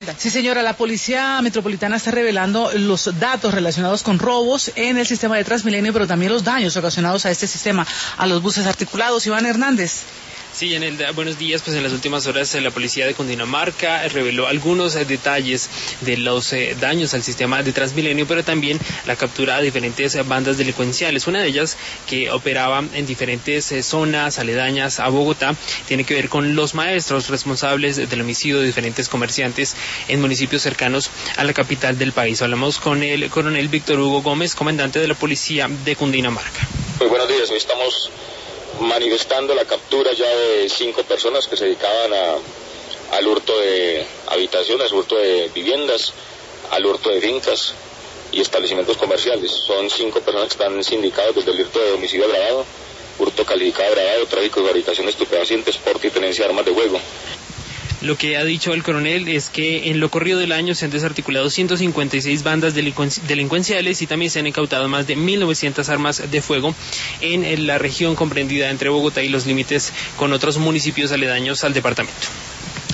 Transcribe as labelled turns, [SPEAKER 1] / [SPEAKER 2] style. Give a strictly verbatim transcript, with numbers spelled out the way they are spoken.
[SPEAKER 1] Sí, señora, la Policía Metropolitana está revelando los datos relacionados con robos en el sistema de Transmilenio, pero también los daños ocasionados a este sistema, a los buses articulados. Iván Hernández.
[SPEAKER 2] Sí, en el, buenos días, pues en las últimas horas la policía de Cundinamarca reveló algunos eh, detalles de los eh, daños al sistema de Transmilenio, pero también la captura de diferentes eh, bandas delincuenciales. Una de ellas, que operaba en diferentes eh, zonas aledañas a Bogotá, tiene que ver con los maestros responsables del homicidio de diferentes comerciantes en municipios cercanos a la capital del país. Hablamos con el coronel Víctor Hugo Gómez, comandante de la policía de Cundinamarca.
[SPEAKER 3] Muy buenos días, hoy estamos manifestando la captura ya de cinco personas que se dedicaban a, al hurto de habitaciones, hurto de viviendas, al hurto de fincas y establecimientos comerciales. Son cinco personas que están sindicadas desde el hurto de homicidio agravado, hurto calificado agravado, tráfico de fabricación de estupefacientes, porte y tenencia de armas de fuego.
[SPEAKER 2] Lo que ha dicho el coronel es que en lo corrido del año se han desarticulado ciento cincuenta y seis bandas delincu- delincuenciales y también se han incautado más de mil novecientas armas de fuego en la región comprendida entre Bogotá y los límites con otros municipios aledaños al departamento.